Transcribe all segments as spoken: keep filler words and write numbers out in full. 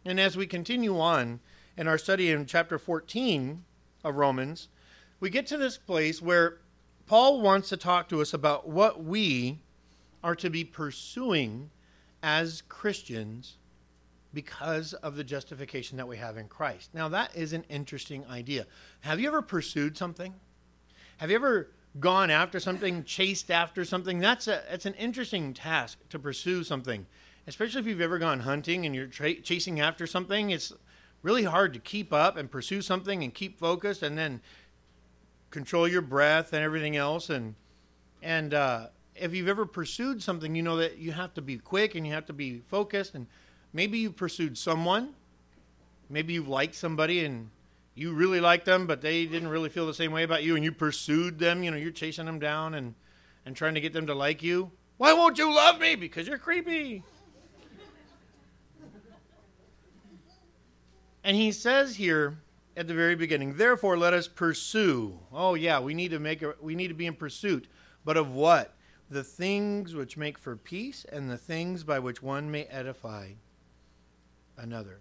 And as we continue on in our study in chapter fourteen of Romans, we get to this place where Paul wants to talk to us about what we are to be pursuing as Christians because of the justification that we have in Christ. Now, that is an interesting idea. Have you ever pursued something? Have you ever gone after something, chased after something? That's a that's an interesting task, to pursue something, especially if you've ever gone hunting and you're tra- chasing after something. It's really hard to keep up and pursue something and keep focused and then control your breath and everything else. And and uh, if you've ever pursued something, you know that you have to be quick and you have to be focused. And maybe you pursued someone. Maybe you've liked somebody and you really like them, but they didn't really feel the same way about you, and you pursued them. You know, you're chasing them down and, and trying to get them to like you. Why won't you love me? Because you're creepy. And he says here at the very beginning, therefore let us pursue. Oh yeah, we need to make a, we need to be in pursuit. But of what? The things which make for peace and the things by which one may edify another.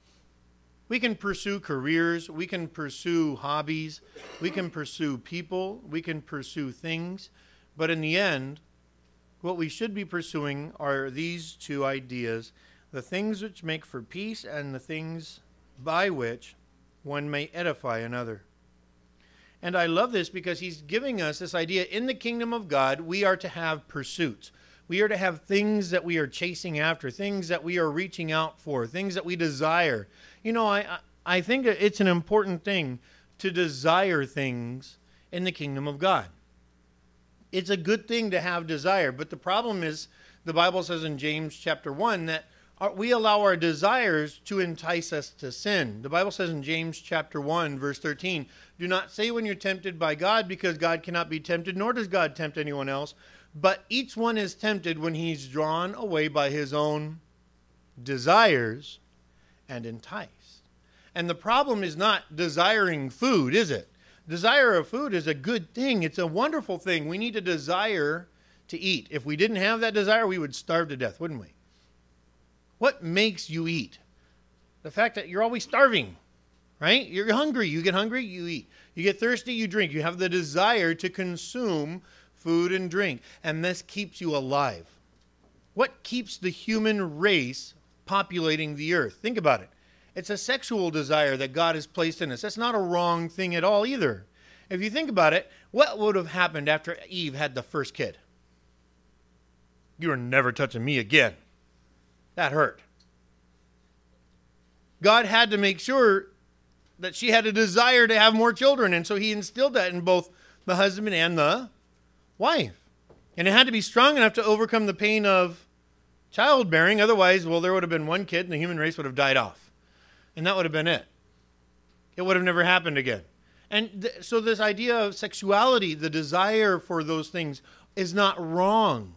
We can pursue careers, we can pursue hobbies, we can pursue people, we can pursue things, but in the end, what we should be pursuing are these two ideas, the things which make for peace and the things by which one may edify another. And I love this because he's giving us this idea, in the kingdom of God, we are to have pursuits. We are to have things that we are chasing after, things that we are reaching out for, things that we desire. You know, I I think it's an important thing to desire things in the kingdom of God. It's a good thing to have desire, but the problem is, the Bible says in James chapter one that we allow our desires to entice us to sin. The Bible says in James chapter one, verse thirteen, do not say when you're tempted by God, because God cannot be tempted, nor does God tempt anyone else. But each one is tempted when he's drawn away by his own desires and enticed. And the problem is not desiring food, is it? Desire of food is a good thing. It's a wonderful thing. We need to desire to eat. If we didn't have that desire, we would starve to death, wouldn't we? What makes you eat? The fact that you're always starving, right? You're hungry. You get hungry, you eat. You get thirsty, you drink. You have the desire to consume food and drink, and this keeps you alive. What keeps the human race populating the earth? Think about it. It's a sexual desire that God has placed in us. That's not a wrong thing at all either. If you think about it, what would have happened after Eve had the first kid? You are never touching me again. That hurt. God had to make sure that she had a desire to have more children, and so he instilled that in both the husband and the wife. And it had to be strong enough to overcome the pain of childbearing. Otherwise, well, there would have been one kid and the human race would have died off. And that would have been it. It would have never happened again. And th- so this idea of sexuality, the desire for those things, is not wrong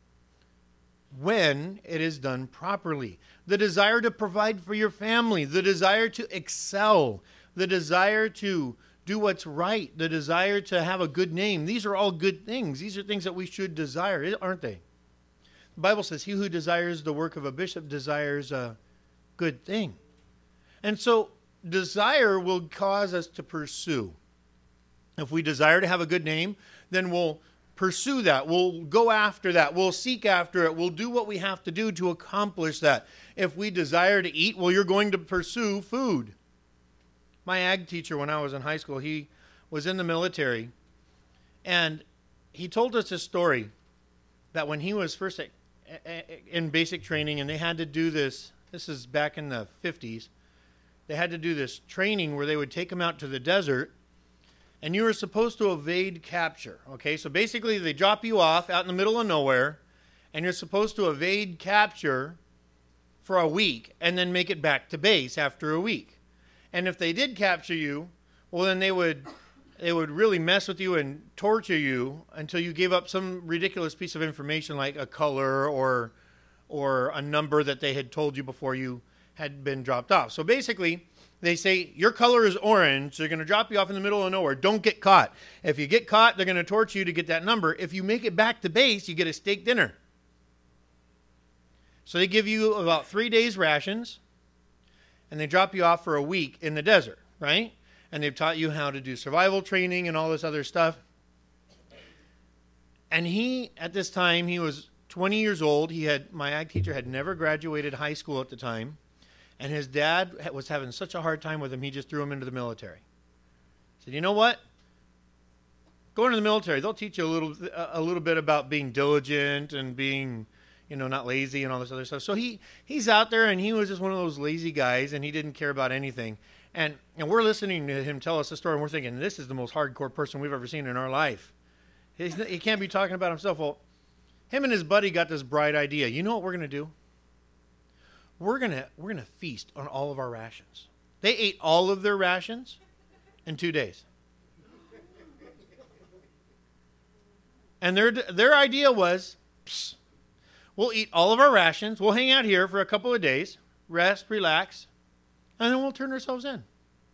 when it is done properly. The desire to provide for your family, the desire to excel, the desire to do what's right, the desire to have a good name. These are all good things. These are things that we should desire, aren't they? The Bible says, he who desires the work of a bishop desires a good thing. And so desire will cause us to pursue. If we desire to have a good name, then we'll pursue that. We'll go after that. We'll seek after it. We'll do what we have to do to accomplish that. If we desire to eat, well, you're going to pursue food. My ag teacher, when I was in high school, he was in the military, and he told us a story that when he was first in basic training, and they had to do this, this is back in the fifties, they had to do this training where they would take him out to the desert, and you were supposed to evade capture. Okay, so basically they drop you off out in the middle of nowhere, and you're supposed to evade capture for a week, and then make it back to base after a week. And if they did capture you, well, then they would they would really mess with you and torture you until you gave up some ridiculous piece of information like a color or or a number that they had told you before you had been dropped off. So basically, they say, your color is orange, they're going to drop you off in the middle of nowhere. Don't get caught. If you get caught, they're going to torture you to get that number. If you make it back to base, you get a steak dinner. So they give you about three days rations. and they drop you off for a week in the desert, right? And they've taught you how to do survival training and all this other stuff. And he, at this time, he was twenty years old. He had, my ag teacher had never graduated high school at the time. And his dad was having such a hard time with him, he just threw him into the military. He said, you know what? Go into the military. They'll teach you a little a little bit about being diligent and being, you know, not lazy and all this other stuff. So he he's out there, and he was just one of those lazy guys, and he didn't care about anything. And and we're listening to him tell us the story, and we're thinking, this is the most hardcore person we've ever seen in our life. He's, he can't be talking about himself. Well, him and his buddy got this bright idea. You know what we're going to do? We're going to we're going to feast on all of our rations. They ate all of their rations in two days. And their their idea was, psst, we'll eat all of our rations, we'll hang out here for a couple of days, rest, relax, and then we'll turn ourselves in.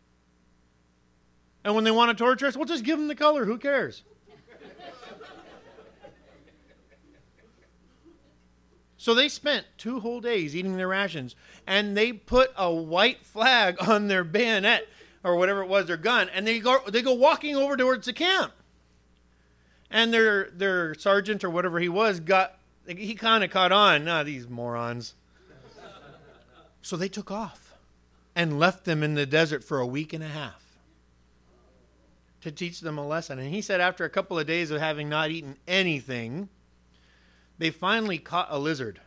And when they want to torture us, we'll just give them the color. Who cares? So they spent two whole days eating their rations, and they put a white flag on their bayonet, or whatever it was, their gun, and they go they go walking over towards the camp. And their their sergeant, or whatever he was, got he kind of caught on. Nah, these morons. So they took off and left them in the desert for a week and a half to teach them a lesson. And he said after a couple of days of having not eaten anything, they finally caught a lizard.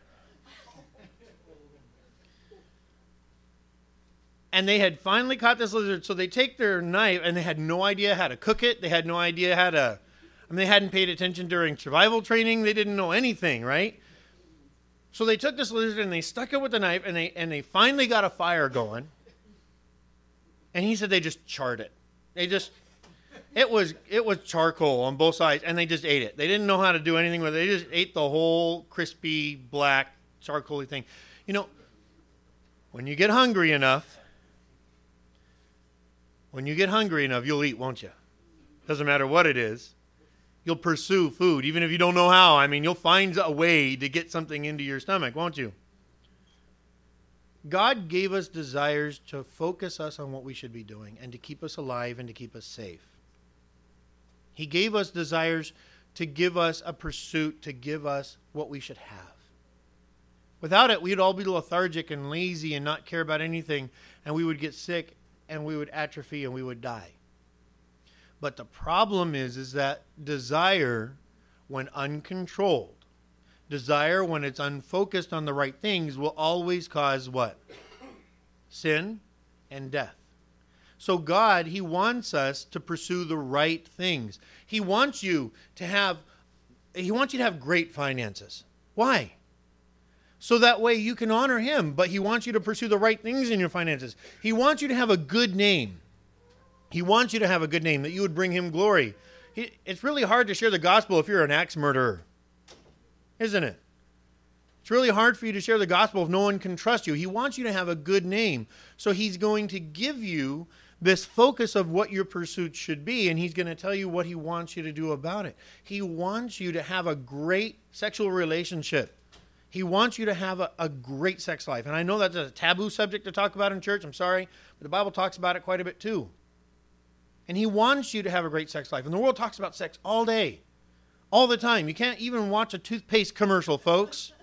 And they had finally caught this lizard, so they take their knife, and they had no idea how to cook it. They had no idea how to... I mean, they hadn't paid attention during survival training. They didn't know anything, right? So they took this lizard, and they stuck it with a knife, and they and they finally got a fire going. And he said they just charred it. They just... It was it was charcoal on both sides, and they just ate it. They didn't know how to do anything with it. They just ate the whole crispy, black, charcoaly thing. You know, when you get hungry enough, when you get hungry enough, you'll eat, won't you? Doesn't matter what it is. You'll pursue food, even if you don't know how. I mean, you'll find a way to get something into your stomach, won't you? God gave us desires to focus us on what we should be doing and to keep us alive and to keep us safe. He gave us desires to give us a pursuit, to give us what we should have. Without it, we'd all be lethargic and lazy and not care about anything, and we would get sick and we would atrophy and we would die. But the problem is, is that desire, when uncontrolled, desire when it's unfocused on the right things, will always cause what? Sin and death. So God, He wants us to pursue the right things. He wants you to have, He wants you to have great finances. Why? So that way you can honor Him, but He wants you to pursue the right things in your finances. He wants you to have a good name. He wants you to have a good name, that you would bring Him glory. He, it's really hard to share the gospel if you're an axe murderer, isn't it? It's really hard for you to share the gospel if no one can trust you. He wants you to have a good name. So He's going to give you this focus of what your pursuit should be, and He's going to tell you what He wants you to do about it. He wants you to have a great sexual relationship. He wants you to have a, a great sex life. And I know that's a taboo subject to talk about in church. I'm sorry, but the Bible talks about it quite a bit too. And He wants you to have a great sex life. And the world talks about sex all day, all the time. You can't even watch a toothpaste commercial, folks,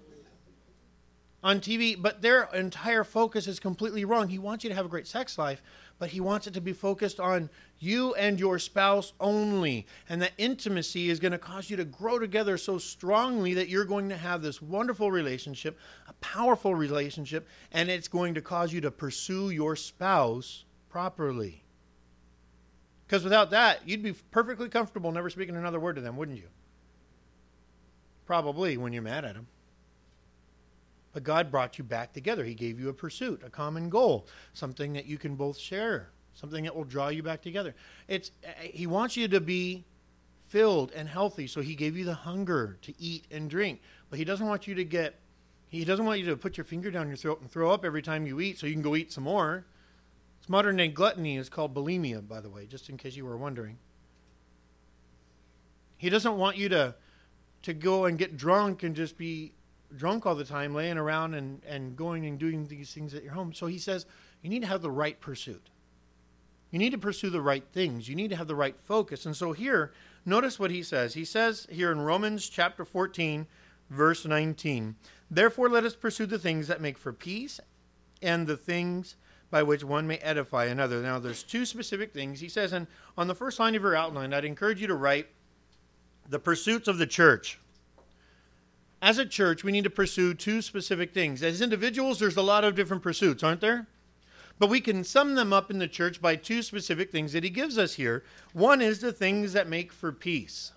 on T V. But their entire focus is completely wrong. He wants you to have a great sex life, but He wants it to be focused on you and your spouse only. And that intimacy is going to cause you to grow together so strongly that you're going to have this wonderful relationship, a powerful relationship, and it's going to cause you to pursue your spouse properly. Because without that, you'd be perfectly comfortable never speaking another word to them, wouldn't you? Probably when you're mad at them. But God brought you back together. He gave you a pursuit, a common goal, something that you can both share, something that will draw you back together. It's He wants you to be filled and healthy, so He gave you the hunger to eat and drink. But He doesn't want you to get, He doesn't want you to put your finger down your throat and throw up every time you eat so you can go eat some more. It's modern day gluttony is called bulimia, by the way, just in case you were wondering. He doesn't want you to, to go and get drunk and just be drunk all the time, laying around and, and going and doing these things at your home. So he says you need to have the right pursuit. You need to pursue the right things. You need to have the right focus. And so here, notice what he says. He says here in Romans chapter fourteen, verse nineteen, therefore let us pursue the things that make for peace and the things by which one may edify another. Now, there's two specific things. He says, and on the first line of your outline, I'd encourage you to write the pursuits of the church. As a church, we need to pursue two specific things. As individuals, there's a lot of different pursuits, aren't there? But we can sum them up in the church by two specific things that he gives us here. One is the things that make for peace.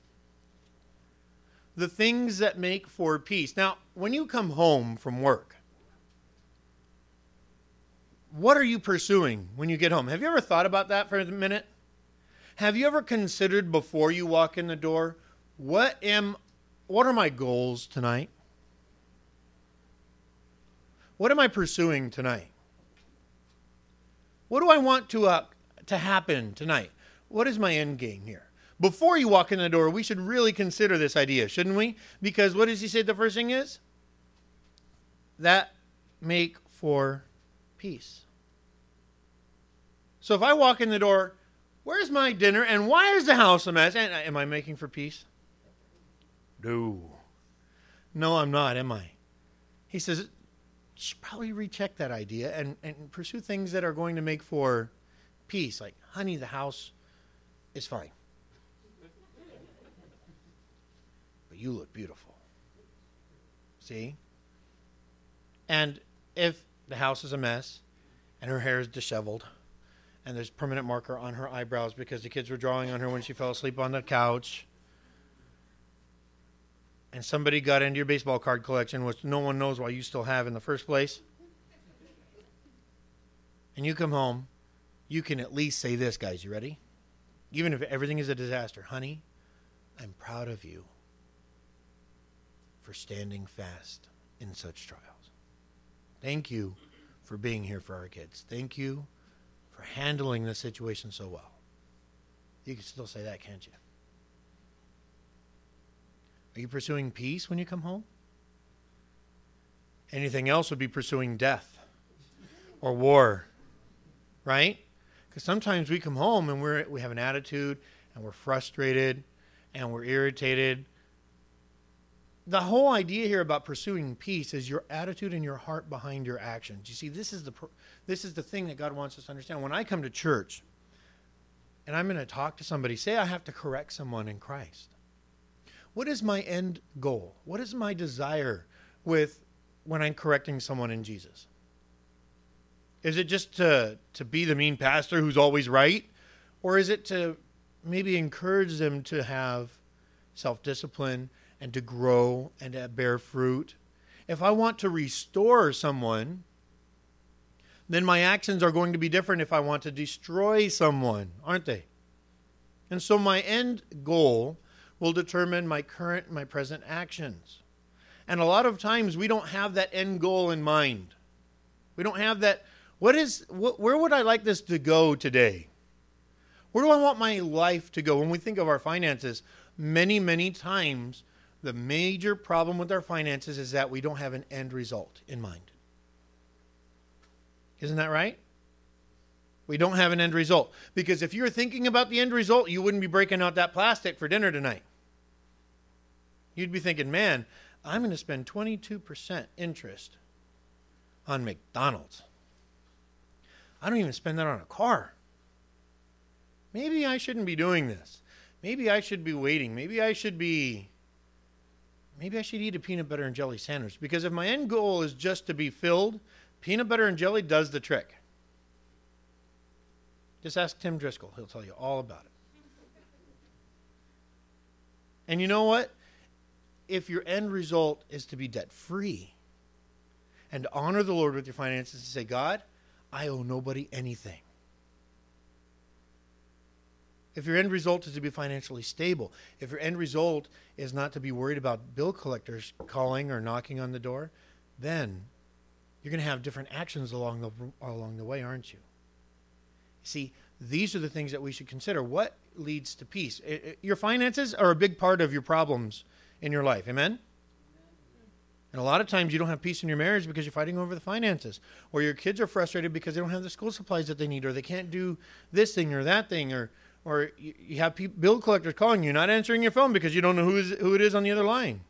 The things that make for peace. Now, when you come home from work, what are you pursuing when you get home? Have you ever thought about that for a minute? Have you ever considered before you walk in the door, what am, what are my goals tonight? What am I pursuing tonight? What do I want to uh, to happen tonight? What is my end game here? Before you walk in the door, we should really consider this idea, shouldn't we? Because what does he say the first thing is? That make for peace. So if I walk in the door, where's my dinner and why is the house a mess? And am I making for peace? No. No, I'm not, am I? He says, you should probably recheck that idea and, and pursue things that are going to make for peace. Like, honey, the house is fine. But you look beautiful. See? And if the house is a mess and her hair is disheveled and there's permanent marker on her eyebrows because the kids were drawing on her when she fell asleep on the couch, and somebody got into your baseball card collection, which no one knows why you still have in the first place, and you come home, you can at least say this, guys. You ready? Even if everything is a disaster. Honey, I'm proud of you for standing fast in such trials. Thank you for being here for our kids. Thank you for handling the situation so well. You can still say that, can't you? Are you pursuing peace when you come home? Anything else would be pursuing death or war, right? Because sometimes we come home and we're, we have an attitude and we're frustrated and we're irritated. The whole idea here about pursuing peace is your attitude and your heart behind your actions. You see, this is the this is the thing that God wants us to understand. When I come to church and I'm going to talk to somebody, say I have to correct someone in Christ. What is my end goal? What is my desire with when I'm correcting someone in Jesus? Is it just to, to be the mean pastor who's always right? Or is it to maybe encourage them to have self-discipline and to grow and to bear fruit? If I want to restore someone, then my actions are going to be different if I want to destroy someone, aren't they? And so my end goal will determine my current and my present actions. And a lot of times we don't have that end goal in mind. We don't have that, what is, wh- where would I like this to go today? Where do I want my life to go? When we think of our finances, many, many times the major problem with our finances is that we don't have an end result in mind. Isn't that right? We don't have an end result. Because if you're thinking about the end result, you wouldn't be breaking out that plastic for dinner tonight. You'd be thinking, man, I'm going to spend twenty-two percent interest on McDonald's. I don't even spend that on a car. Maybe I shouldn't be doing this. Maybe I should be waiting. Maybe I should be, maybe I should eat a peanut butter and jelly sandwich. Because if my end goal is just to be filled, peanut butter and jelly does the trick. Just ask Tim Driscoll. He'll tell you all about it. And you know what? If your end result is to be debt-free and to honor the Lord with your finances, to say, God, I owe nobody anything. If your end result is to be financially stable, if your end result is not to be worried about bill collectors calling or knocking on the door, then you're going to have different actions along the along the way, aren't you? See, these are the things that we should consider. What leads to peace? It, it, your finances are a big part of your problems in your life. Amen? And a lot of times you don't have peace in your marriage because you're fighting over the finances. Or your kids are frustrated because they don't have the school supplies that they need, or they can't do this thing or that thing, or or you, you have people, bill collectors calling you, not answering your phone because you don't know who, is, who it is on the other line.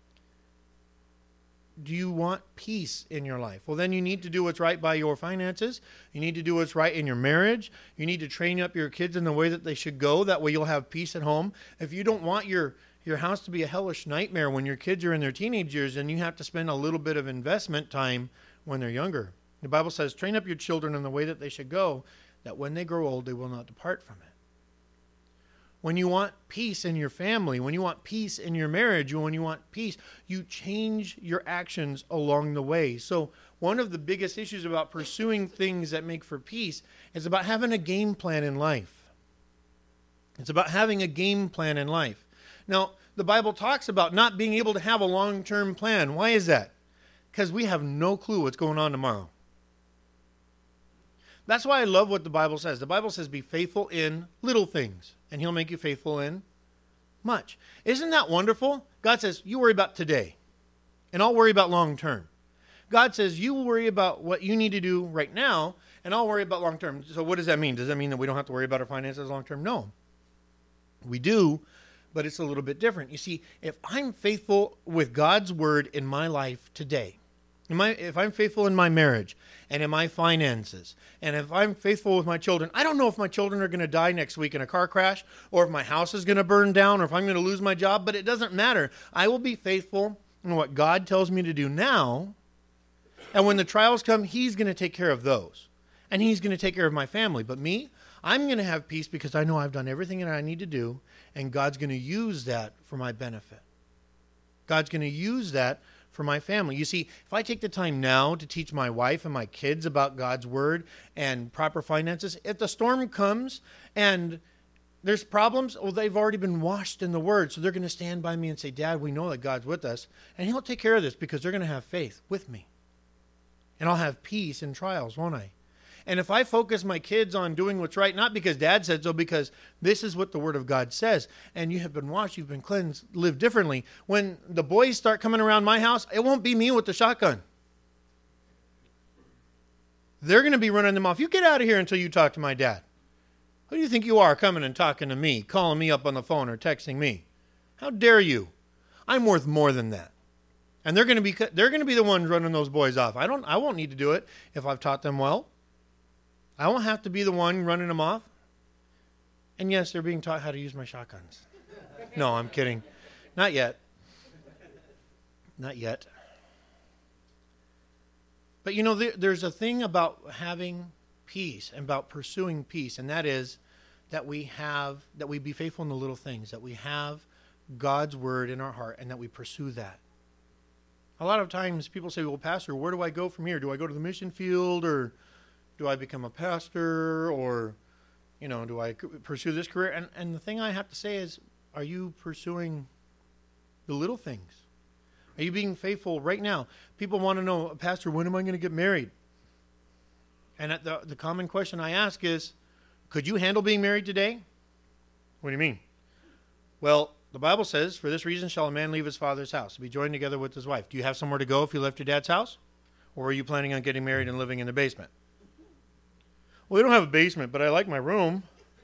Do you want peace in your life? Well, then you need to do what's right by your finances. You need to do what's right in your marriage. You need to train up your kids in the way that they should go. That way you'll have peace at home. If you don't want your your house to be a hellish nightmare when your kids are in their teenage years, then you have to spend a little bit of investment time when they're younger. The Bible says, train up your children in the way that they should go, that when they grow old, they will not depart from it. When you want peace in your family, when you want peace in your marriage, when you want peace, you change your actions along the way. So one of the biggest issues about pursuing things that make for peace is about having a game plan in life. It's about having a game plan in life. Now, the Bible talks about not being able to have a long-term plan. Why is that? Because we have no clue what's going on tomorrow. That's why I love what the Bible says. The Bible says be faithful in little things, and he'll make you faithful in much. Isn't that wonderful? God says, you worry about today, and I'll worry about long term. God says, you worry about what you need to do right now, and I'll worry about long term. So what does that mean? Does that mean that we don't have to worry about our finances long term? No. We do, but it's a little bit different. You see, if I'm faithful with God's word in my life today, Am I, if I'm faithful in my marriage and in my finances, and if I'm faithful with my children, I don't know if my children are going to die next week in a car crash, or if my house is going to burn down, or if I'm going to lose my job, but it doesn't matter. I will be faithful in what God tells me to do now, and when the trials come, he's going to take care of those, and he's going to take care of my family. But me, I'm going to have peace because I know I've done everything that I need to do, and God's going to use that for my benefit. God's going to use that for my family. You see, if I take the time now to teach my wife and my kids about God's word and proper finances, if the storm comes and there's problems, well, they've already been washed in the word. So they're going to stand by me and say, Dad, we know that God's with us, and he'll take care of this because they're going to have faith with me. And I'll have peace in trials, won't I? And if I focus my kids on doing what's right, not because Dad said so, because this is what the Word of God says, and you have been washed, you've been cleansed, live differently. When the boys start coming around my house, it won't be me with the shotgun. They're going to be running them off. You get out of here until you talk to my dad. Who do you think you are coming and talking to me, calling me up on the phone or texting me? How dare you? I'm worth more than that. And they're going to be they're going to be the ones running those boys off. I don't I won't need to do it if I've taught them well. I won't have to be the one running them off. And yes, they're being taught how to use my shotguns. No, I'm kidding. Not yet. Not yet. But you know, there, there's a thing about having peace and about pursuing peace, and that is that we have, that we be faithful in the little things, that we have God's word in our heart, and that we pursue that. A lot of times people say, well, Pastor, where do I go from here? Do I go to the mission field, or do I become a pastor, or, you know, do I pursue this career? And and the thing I have to say is, are you pursuing the little things? Are you being faithful right now? People want to know, Pastor, when am I going to get married? And the the common question I ask is, could you handle being married today? What do you mean? Well, the Bible says, for this reason shall a man leave his father's house to be joined together with his wife. Do you have somewhere to go if you left your dad's house? Or are you planning on getting married and living in the basement? Well, we don't have a basement, but I like my room.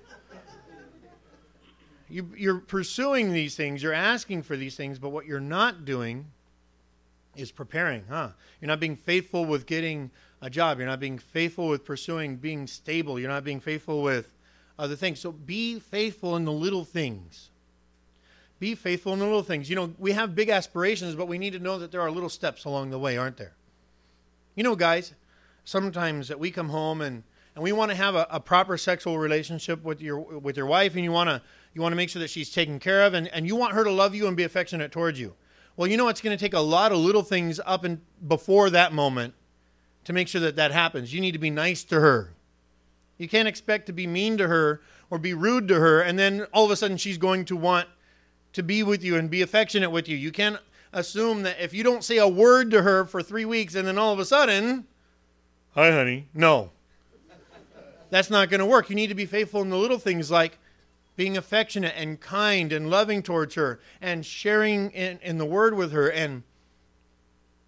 You, you're pursuing these things. You're asking for these things, but what you're not doing is preparing, huh? You're not being faithful with getting a job. You're not being faithful with pursuing being stable. You're not being faithful with other things. So be faithful in the little things. Be faithful in the little things. You know, we have big aspirations, but we need to know that there are little steps along the way, aren't there? You know, guys, sometimes that we come home and And we want to have a, a proper sexual relationship with your with your wife, and you want to you want to make sure that she's taken care of, and, and you want her to love you and be affectionate towards you. Well, you know it's going to take a lot of little things up and before that moment to make sure that that happens. You need to be nice to her. You can't expect to be mean to her or be rude to her, and then all of a sudden she's going to want to be with you and be affectionate with you. You can't assume that if you don't say a word to her for three weeks and then all of a sudden, hi, honey, no. That's not going to work. You need to be faithful in the little things, like being affectionate and kind and loving towards her and sharing in, in the word with her and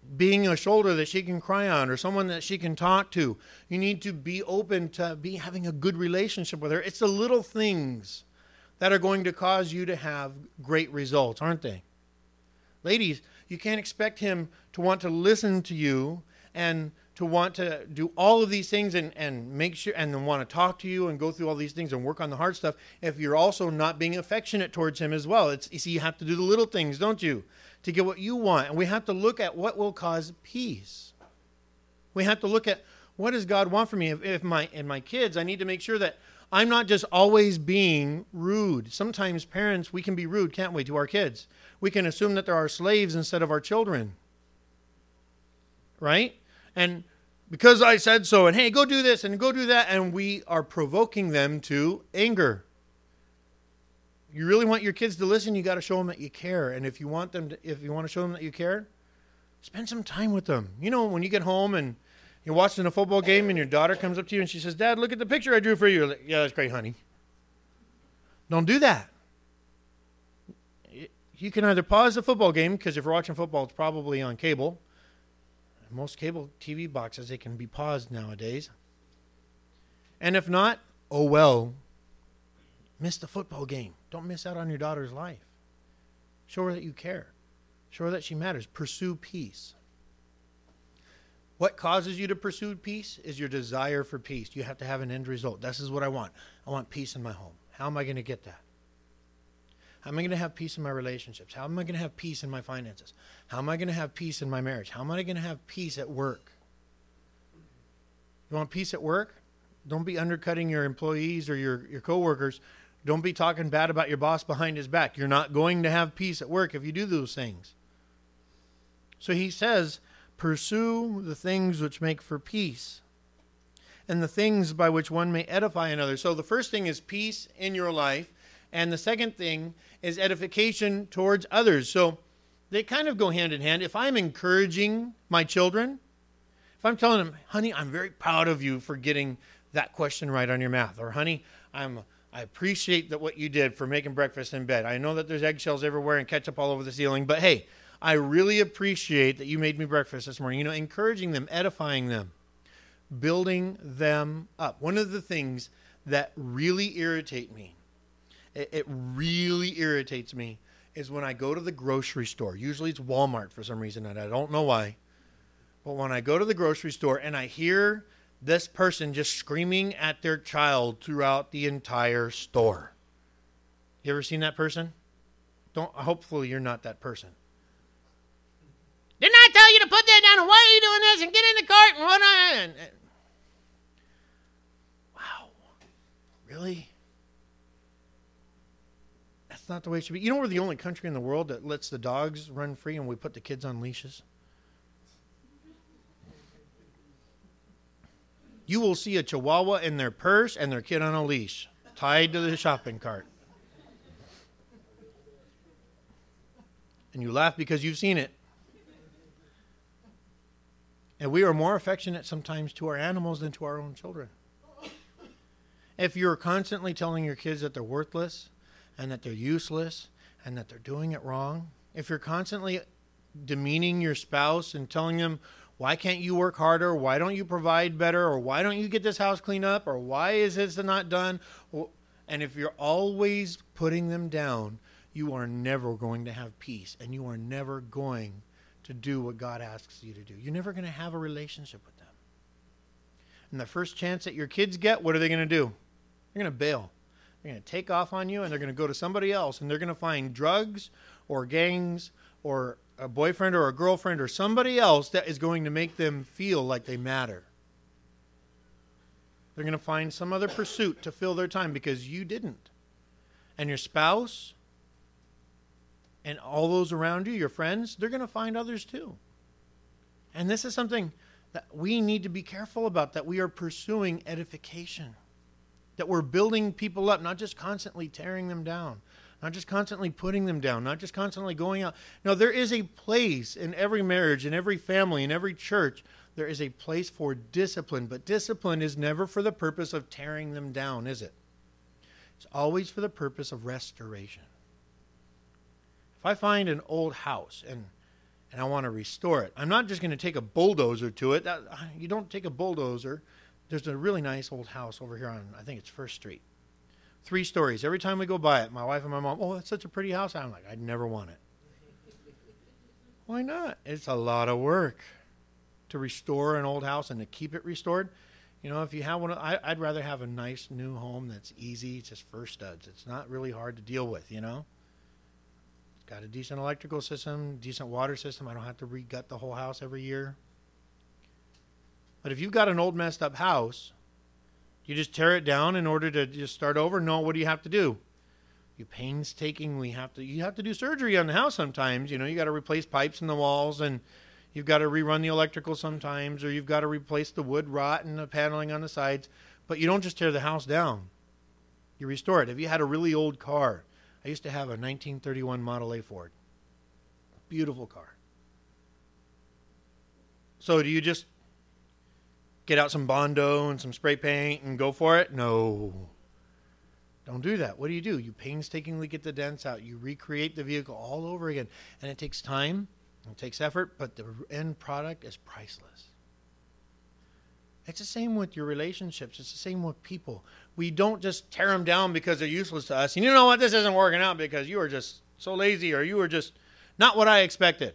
being a shoulder that she can cry on or someone that she can talk to. You need to be open to be having a good relationship with her. It's the little things that are going to cause you to have great results, aren't they? Ladies, you can't expect him to want to listen to you and to want to do all of these things and, and make sure and then want to talk to you and go through all these things and work on the hard stuff if you're also not being affectionate towards him as well. It's, you see, you have to do the little things, don't you, to get what you want. And we have to look at what will cause peace. We have to look at what does God want from me. If, if my and my kids, I need to make sure that I'm not just always being rude. Sometimes parents, we can be rude, can't we, to our kids? We can assume that they're our slaves instead of our children. Right? And because I said so, and hey, go do this and go do that, and we are provoking them to anger. You really want your kids to listen, you got to show them that you care. And if you want them to, if you want to show them that you care, spend some time with them. You know, when you get home and you're watching a football game and your daughter comes up to you and she says, Dad, look at the picture I drew for you. You're like, yeah, that's great, honey. Don't do that. You can either pause the football game, because if you're watching football, it's probably on cable. Most cable T V boxes, they can be paused nowadays. And if not, oh well. Miss the football game. Don't miss out on your daughter's life. Show her that you care. Show her that she matters. Pursue peace. What causes you to pursue peace is your desire for peace. You have to have an end result. This is what I want. I want peace in my home. How am I going to get that? How am I going to have peace in my relationships? How am I going to have peace in my finances? How am I going to have peace in my marriage? How am I going to have peace at work? You want peace at work? Don't be undercutting your employees or your, your coworkers. Don't be talking bad about your boss behind his back. You're not going to have peace at work if you do those things. So he says, pursue the things which make for peace and the things by which one may edify another. So the first thing is peace in your life. And the second thing is edification towards others. So they kind of go hand in hand. If I'm encouraging my children, if I'm telling them, honey, I'm very proud of you for getting that question right on your math. Or, honey, I'm, I appreciate that what you did for making breakfast in bed. I know that there's eggshells everywhere and ketchup all over the ceiling, but hey, I really appreciate that you made me breakfast this morning. You know, encouraging them, edifying them, building them up. One of the things that really irritate me, it, it really irritates me, is when I go to the grocery store. Usually it's Walmart for some reason, and I don't know why. But when I go to the grocery store and I hear this person just screaming at their child throughout the entire store. You ever seen that person? Don't. Hopefully you're not that person. Didn't I tell you to put that down? And why are you doing this? And get in the cart and what on? And, and, wow. Really? That's not the way it should be. You know we're the only country in the world that lets the dogs run free and we put the kids on leashes? You will see a Chihuahua in their purse and their kid on a leash, tied to the shopping cart. And you laugh because you've seen it. And we are more affectionate sometimes to our animals than to our own children. If you're constantly telling your kids that they're worthless and that they're useless and that they're doing it wrong, if you're constantly demeaning your spouse and telling them, why can't you work harder? Why don't you provide better? Or why don't you get this house cleaned up? Or why is this not done? And if you're always putting them down, you are never going to have peace. And you are never going to do what God asks you to do. You're never going to have a relationship with them. And the first chance that your kids get, what are they going to do? They're going to bail. They're going to take off on you and they're going to go to somebody else. And they're going to find drugs or gangs or a boyfriend or a girlfriend or somebody else that is going to make them feel like they matter. They're going to find some other pursuit to fill their time because you didn't. And your spouse and all those around you, your friends, they're going to find others too. And this is something that we need to be careful about, that we are pursuing edification, that we're building people up, not just constantly tearing them down. Not just constantly putting them down, not just constantly going out. No, there is a place in every marriage, in every family, in every church. There is a place for discipline, but discipline is never for the purpose of tearing them down, is it? It's always for the purpose of restoration. If I find an old house and and I want to restore it. I'm not just going to take a bulldozer to it. That, you don't take a bulldozer. There's a really nice old house over here on, I think it's First Street. Three stories. Every time we go by it, my wife and my mom, oh, that's such a pretty house. I'm like, I'd never want it. Why not? It's a lot of work to restore an old house and to keep it restored. You know, if you have one, I, I'd rather have a nice new home that's easy, just first studs. It's not really hard to deal with, you know. It's got a decent electrical system, decent water system. I don't have to re-gut the whole house every year. But if you've got an old messed up house, you just tear it down in order to just start over? No, what do you have to do? You painstakingly have to, you have to do surgery on the house sometimes. You know, you got to replace pipes in the walls, and you've got to rerun the electrical sometimes, or you've got to replace the wood rot and the paneling on the sides. But you don't just tear the house down. You restore it. If you had a really old car, I used to have a nineteen thirty-one Model A Ford. Beautiful car. So do you just get out some Bondo and some spray paint and go for it? No. Don't do that. What do you do? You painstakingly get the dents out. You recreate the vehicle all over again. And it takes time. It takes effort. But the end product is priceless. It's the same with your relationships. It's the same with people. We don't just tear them down because they're useless to us. And you know what? This isn't working out because you were just so lazy, or you were just not what I expected.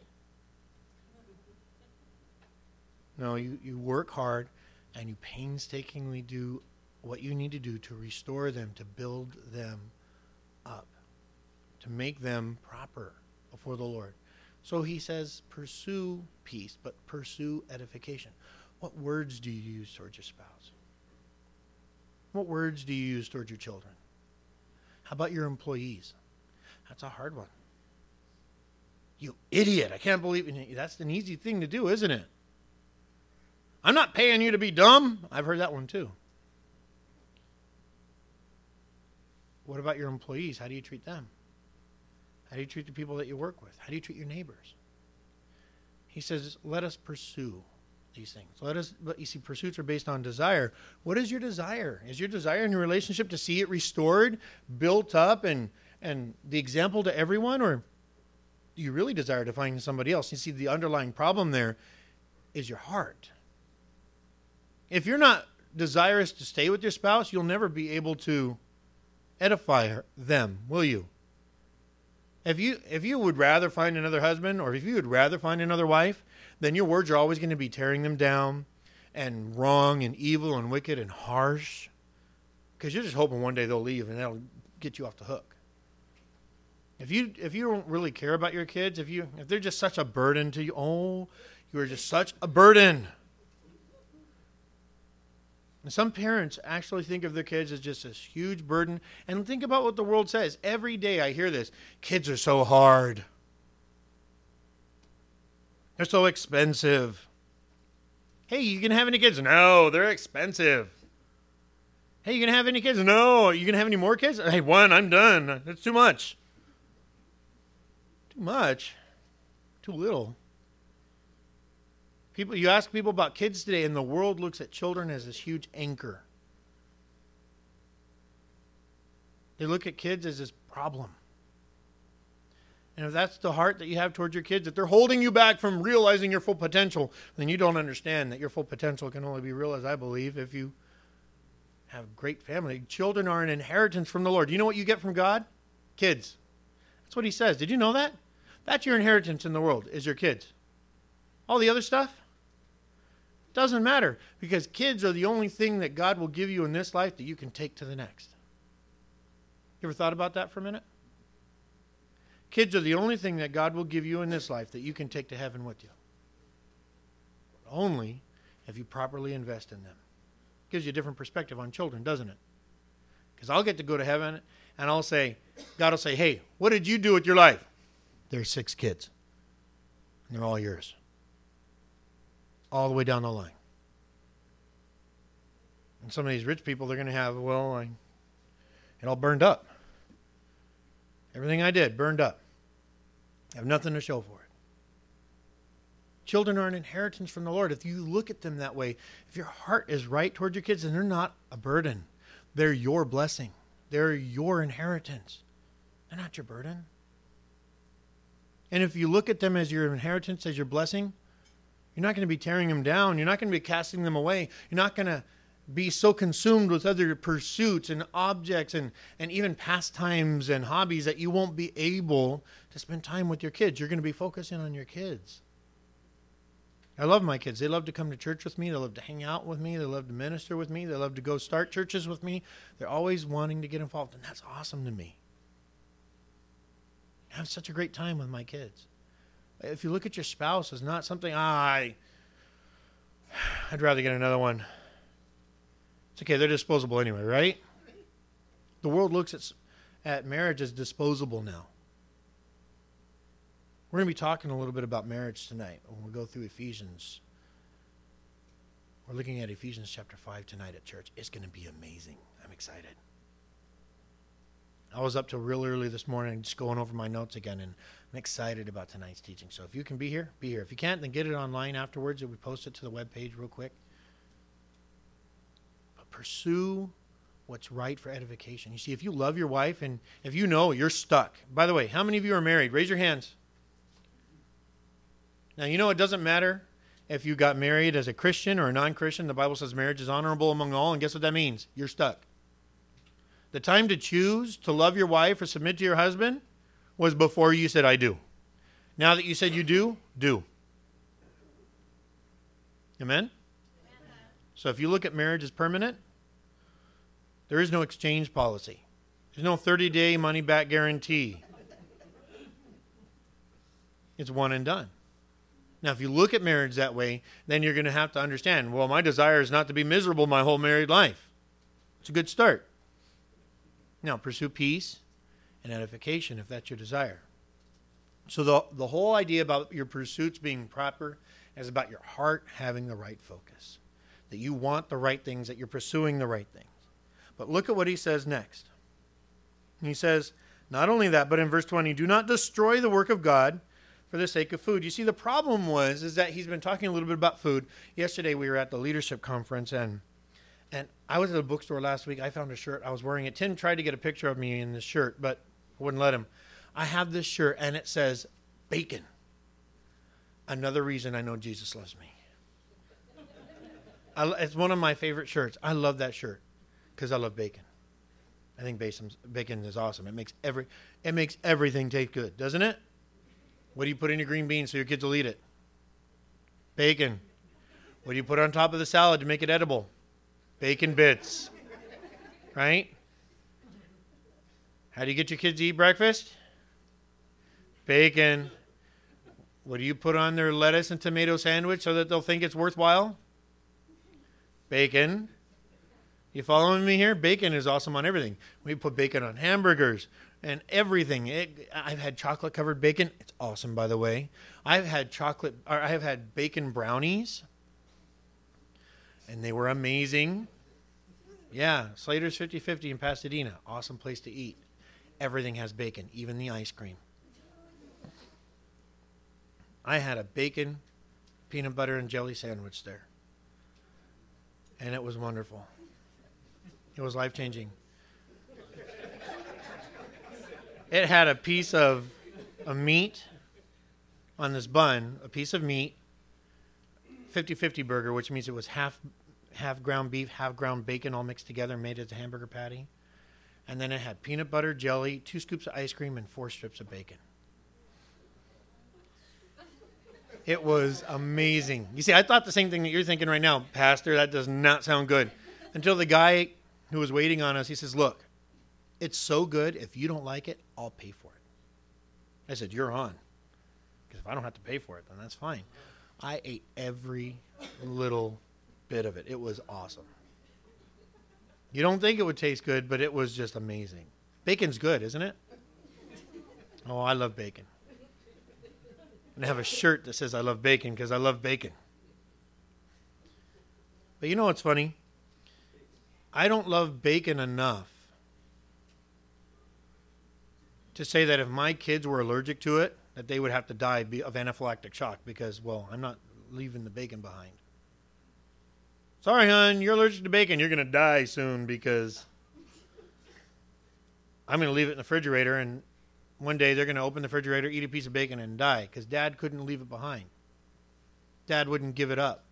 No, you, you work hard and you painstakingly do what you need to do to restore them, to build them up, to make them proper before the Lord. So he says, pursue peace, but pursue edification. What words do you use towards your spouse? What words do you use towards your children? How about your employees? That's a hard one. You idiot. I can't believe it. That's an easy thing to do, isn't it? I'm not paying you to be dumb. I've heard that one too. What about your employees? How do you treat them? How do you treat the people that you work with? How do you treat your neighbors? He says, let us pursue these things. Let us, but you see, pursuits are based on desire. What is your desire? Is your desire in your relationship to see it restored, built up, and, and the example to everyone? Or do you really desire to find somebody else? You see, the underlying problem there is your heart. If you're not desirous to stay with your spouse, you'll never be able to edify them, will you? If you if you would rather find another husband, or if you would rather find another wife, then your words are always going to be tearing them down and wrong and evil and wicked and harsh, because you're just hoping one day they'll leave and that'll get you off the hook. If you if you don't really care about your kids, if you if they're just such a burden to you, oh, you are just such a burden. And some parents actually think of their kids as just this huge burden. And think about what the world says. Every day I hear this. Kids are so hard. They're so expensive. Hey, you can have any kids? No, they're expensive. Hey, you can have any kids? No. You can have any more kids? Hey, one, I'm done. That's too much. Too much? Too little. People, you ask people about kids today, and the world looks at children as this huge anchor. They look at kids as this problem. And if that's the heart that you have towards your kids, that they're holding you back from realizing your full potential, then you don't understand that your full potential can only be realized, I believe, if you have a great family. Children are an inheritance from the Lord. Do you know what you get from God? Kids. That's what he says. Did you know that? That's your inheritance in the world, is your kids. All the other stuff doesn't matter, because kids are the only thing that God will give you in this life that you can take to the next. You ever thought about that for a minute? Kids are the only thing that God will give you in this life that you can take to heaven with you. Only if you properly invest in them. Gives you a different perspective on children, doesn't it? Because I'll get to go to heaven and I'll say, God will say, hey, what did you do with your life? There's six kids. And they're all yours. All the way down the line. And some of these rich people, they're going to have, well, I, it all burned up. Everything I did burned up. I have nothing to show for it. Children are an inheritance from the Lord. If you look at them that way, if your heart is right toward your kids, then they're not a burden. They're your blessing. They're your inheritance. They're not your burden. And if you look at them as your inheritance, as your blessing, you're not going to be tearing them down. You're not going to be casting them away. You're not going to be so consumed with other pursuits and objects and, and even pastimes and hobbies that you won't be able to spend time with your kids. You're going to be focusing on your kids. I love my kids. They love to come to church with me. They love to hang out with me. They love to minister with me. They love to go start churches with me. They're always wanting to get involved, and that's awesome to me. I have such a great time with my kids. If you look at your spouse as not something, ah, I, I'd rather get another one. It's okay. They're disposable anyway, right? The world looks at, at marriage as disposable now. We're going to be talking a little bit about marriage tonight when we go through Ephesians. We're looking at Ephesians chapter five tonight at church. It's going to be amazing. I'm excited. I was up till real early this morning just going over my notes again, and I'm excited about tonight's teaching. So if you can be here, be here. If you can't, then get it online afterwards. We post it to the webpage real quick. But pursue what's right for edification. You see, if you love your wife and if you know you're stuck. By the way, how many of you are married? Raise your hands. Now, you know it doesn't matter if you got married as a Christian or a non-Christian. The Bible says marriage is honorable among all, and guess what that means? You're stuck. The time to choose to love your wife or submit to your husband was before you said, I do. Now that you said you do, do. Amen? Amen? So if you look at marriage as permanent, there is no exchange policy. There's no thirty-day money-back guarantee. It's one and done. Now, if you look at marriage that way, then you're going to have to understand, well, my desire is not to be miserable my whole married life. It's a good start. Now, pursue peace and edification if that's your desire. So the, the whole idea about your pursuits being proper is about your heart having the right focus, that you want the right things, that you're pursuing the right things. But look at what he says next. He says, not only that, but in verse twenty, do not destroy the work of God for the sake of food. You see, the problem was is that he's been talking a little bit about food. Yesterday we were at the leadership conference, and and I was at a bookstore last week. I found a shirt. I was wearing it. Tim tried to get a picture of me in this shirt, but I wouldn't let him. I have this shirt, and it says, bacon. Another reason I know Jesus loves me. I, it's one of my favorite shirts. I love that shirt because I love bacon. I think bacon is awesome. It makes every it makes everything taste good, doesn't it? What do you put in your green beans so your kids will eat it? Bacon. What do you put on top of the salad to make it edible? Bacon bits. Right? How do you get your kids to eat breakfast? Bacon. What do you put on their lettuce and tomato sandwich so that they'll think it's worthwhile? Bacon. You following me here? Bacon is awesome on everything. We put bacon on hamburgers and everything. It, I've had chocolate covered bacon. It's awesome, by the way. I've had chocolate, or I have had bacon brownies, and they were amazing. Yeah, Slater's fifty fifty in Pasadena. Awesome place to eat. Everything has bacon, even the ice cream. I had a bacon, peanut butter, and jelly sandwich there, and it was wonderful. It was life-changing. It had a piece of a meat on this bun, a piece of meat, fifty fifty burger, which means it was half half ground beef, half ground bacon all mixed together and made as a hamburger patty. And then it had peanut butter, jelly, two scoops of ice cream, and four strips of bacon. It was amazing. You see, I thought the same thing that you're thinking right now, Pastor. That does not sound good. Until the guy who was waiting on us, he says, look, it's so good. If you don't like it, I'll pay for it. I said, you're on. Because if I don't have to pay for it, then that's fine. I ate every little bit of it. It was awesome. You don't think it would taste good, but it was just amazing. Bacon's good, isn't it? Oh, I love bacon. And I have a shirt that says I love bacon because I love bacon. But you know what's funny? I don't love bacon enough to say that if my kids were allergic to it, that they would have to die of anaphylactic shock because, well, I'm not leaving the bacon behind. Sorry, hon, you're allergic to bacon. You're going to die soon because I'm going to leave it in the refrigerator, and one day they're going to open the refrigerator, eat a piece of bacon, and die because Dad couldn't leave it behind. Dad wouldn't give it up.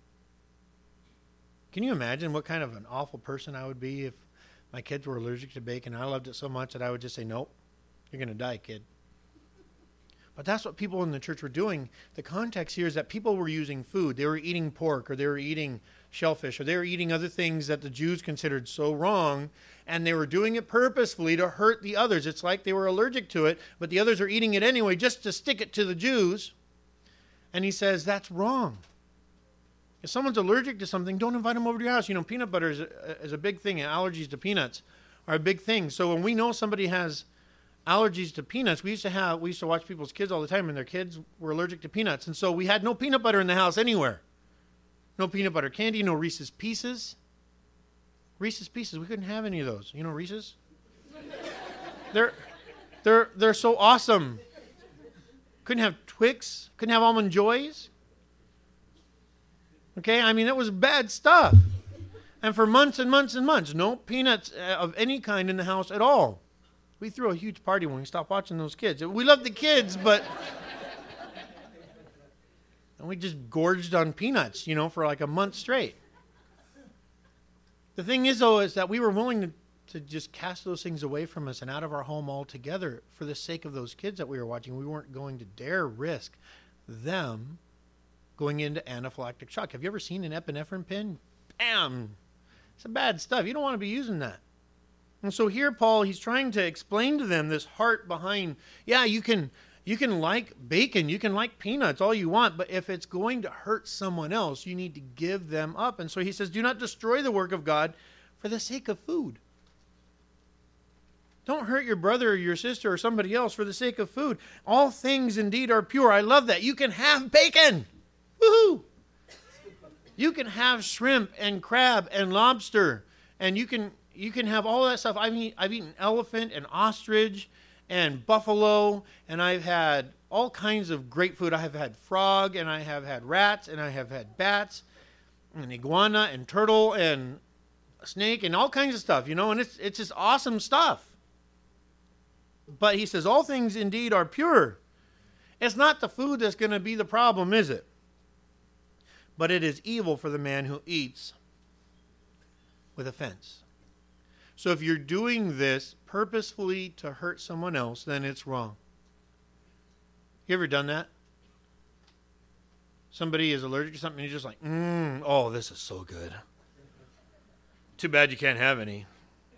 Can you imagine what kind of an awful person I would be if my kids were allergic to bacon and I loved it so much that I would just say, nope, you're going to die, kid. But that's what people in the church were doing. The context here is that people were using food. They were eating pork, or they were eating shellfish, or they were eating other things that the Jews considered so wrong, and they were doing it purposefully to hurt the others. It's like they were allergic to it, but the others are eating it anyway just to stick it to the Jews. And he says, that's wrong. If someone's allergic to something, don't invite them over to your house. You know, peanut butter is a, is a big thing. Allergies to peanuts are a big thing. So when we know somebody has allergies to peanuts, we used to have, we used to watch people's kids all the time, and their kids were allergic to peanuts. And so we had no peanut butter in the house anywhere. No peanut butter candy, no Reese's Pieces. Reese's Pieces, we couldn't have any of those. You know Reese's? they're, they're, they're so awesome. Couldn't have Twix, couldn't have Almond Joys. Okay, I mean, it was bad stuff. And for months and months and months, no peanuts of any kind in the house at all. We threw a huge party when we stopped watching those kids. We loved the kids, but... and we just gorged on peanuts, you know, for like a month straight. The thing is, though, is that we were willing to, to just cast those things away from us and out of our home altogether for the sake of those kids that we were watching. We weren't going to dare risk them going into anaphylactic shock. Have you ever seen an epinephrine pin? Bam! Some bad stuff. You don't want to be using that. And so here, Paul, he's trying to explain to them this heart behind, yeah, you can you can like bacon, you can like peanuts, all you want, but if it's going to hurt someone else, you need to give them up. And so he says, do not destroy the work of God for the sake of food. Don't hurt your brother or your sister or somebody else for the sake of food. All things indeed are pure. I love that. You can have bacon. Woohoo! You can have shrimp and crab and lobster, and you can you can have all that stuff. I've eaten, I've eaten elephant and ostrich and buffalo, and I've had all kinds of great food. I have had frog, and I have had rats, and I have had bats, and iguana, and turtle, and snake, and all kinds of stuff, you know, and it's it's just awesome stuff. But he says, all things indeed are pure. It's not the food that's going to be the problem, is it? But it is evil for the man who eats with offense. So if you're doing this purposefully to hurt someone else, then it's wrong. You ever done that? Somebody is allergic to something and you're just like, mmm, oh, this is so good. Too bad you can't have any.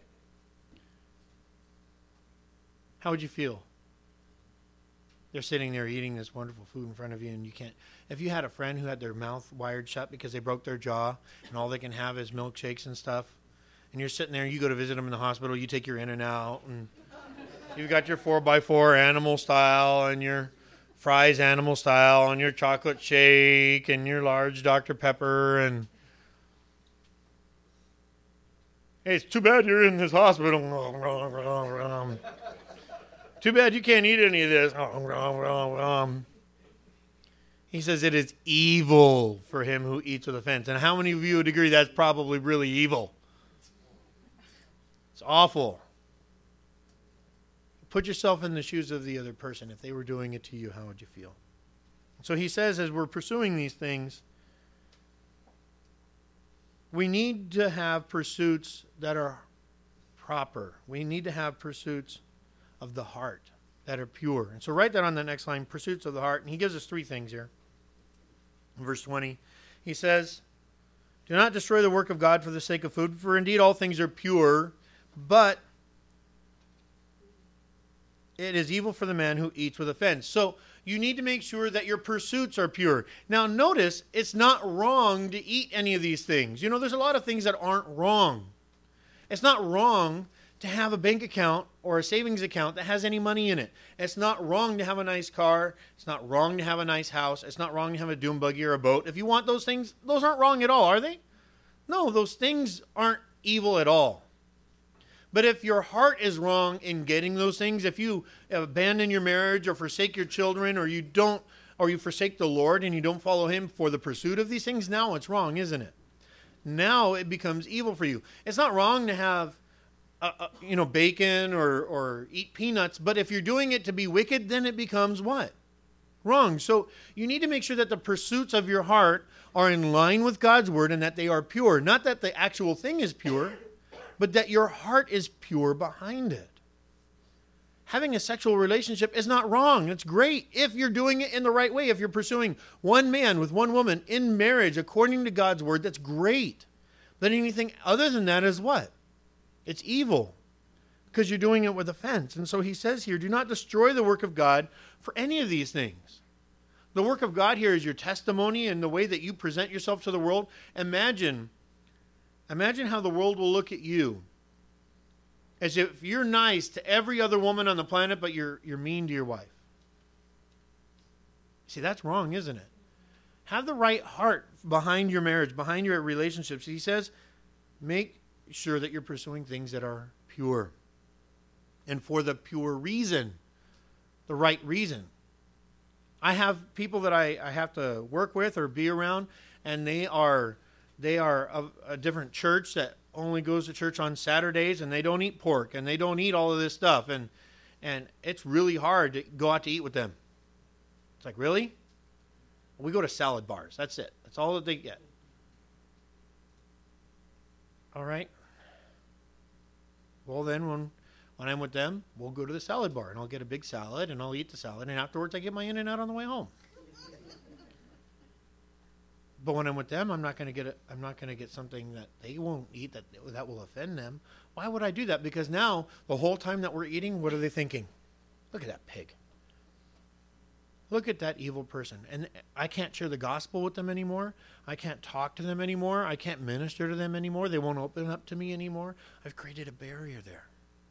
How would you feel? They're sitting there eating this wonderful food in front of you, and you can't. If you had a friend who had their mouth wired shut because they broke their jaw and all they can have is milkshakes and stuff, and you're sitting there and you go to visit them in the hospital, you take your In-N-Out, and you've got your four by four animal style and your fries animal style and your chocolate shake and your large Doctor Pepper, and hey, it's too bad you're in this hospital. Too bad you can't eat any of this. He says it is evil for him who eats with offense. And how many of you would agree that's probably really evil? It's awful. Put yourself in the shoes of the other person. If they were doing it to you, how would you feel? So he says, as we're pursuing these things, we need to have pursuits that are proper. We need to have pursuits of the heart that are pure. And so write that on the next line, pursuits of the heart. And he gives us three things here. In verse twenty, he says, do not destroy the work of God for the sake of food, for indeed all things are pure, but it is evil for the man who eats with offense. So you need to make sure that your pursuits are pure. Now notice, it's not wrong to eat any of these things. You know, there's a lot of things that aren't wrong. It's not wrong to have a bank account or a savings account that has any money in it. It's not wrong to have a nice car. It's not wrong to have a nice house. It's not wrong to have a dune buggy or a boat. If you want those things, those aren't wrong at all, are they? No, those things aren't evil at all. But if your heart is wrong in getting those things, if you abandon your marriage or forsake your children, or you don't, or you forsake the Lord and you don't follow him for the pursuit of these things, now it's wrong, isn't it? Now it becomes evil for you. It's not wrong to have uh, uh, you know, bacon or, or eat peanuts. But if you're doing it to be wicked, then it becomes what? Wrong. So you need to make sure that the pursuits of your heart are in line with God's word and that they are pure. Not that the actual thing is pure, but that your heart is pure behind it. Having a sexual relationship is not wrong. It's great if you're doing it in the right way. If you're pursuing one man with one woman in marriage according to God's word, that's great. But anything other than that is what? It's evil because you're doing it with offense. And so he says here, do not destroy the work of God for any of these things. The work of God here is your testimony and the way that you present yourself to the world. Imagine, imagine how the world will look at you as if you're nice to every other woman on the planet, but you're you're mean to your wife. See, that's wrong, isn't it? Have the right heart behind your marriage, behind your relationships. He says, make sure that you're pursuing things that are pure. And for the pure reason, the right reason. I have people that I, I have to work with or be around, and they are they are of a different church that only goes to church on Saturdays, and they don't eat pork, and they don't eat all of this stuff, and and it's really hard to go out to eat with them. It's like, really? We go to salad bars. That's it. That's all that they get. All right. Well, then when when I'm with them, we'll go to the salad bar, and I'll get a big salad, and I'll eat the salad, and afterwards I get my In-N-Out on the way home. But when I'm with them, I'm not going to get a, I'm not going to get something that they won't eat that that will offend them. Why would I do that? Because now the whole time that we're eating, what are they thinking? Look at that pig. Look at that evil person. And I can't share the gospel with them anymore. I can't talk to them anymore. I can't minister to them anymore. They won't open up to me anymore. I've created a barrier there.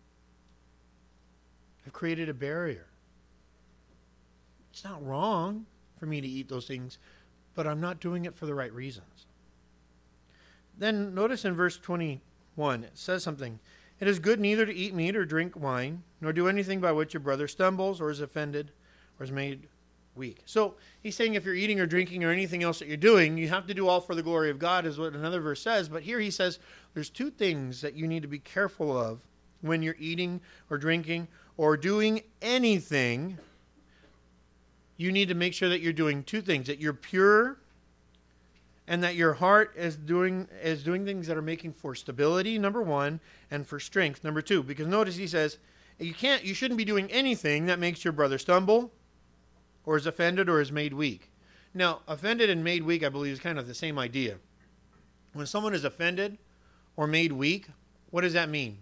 I've created a barrier. It's not wrong for me to eat those things, but I'm not doing it for the right reasons. Then notice in verse twenty-one, it says something. It is good neither to eat meat or drink wine, nor do anything by which your brother stumbles or is offended or is made weak. So he's saying if you're eating or drinking or anything else that you're doing, you have to do all for the glory of God, is what another verse says. But here he says there's two things that you need to be careful of when you're eating or drinking or doing anything. You need to make sure that you're doing two things, that you're pure and that your heart is doing is doing things that are making for stability, number one, and for strength, number two. Because notice he says, you can't, you shouldn't be doing anything that makes your brother stumble or is offended or is made weak. Now, offended and made weak, I believe, is kind of the same idea. When someone is offended or made weak, what does that mean?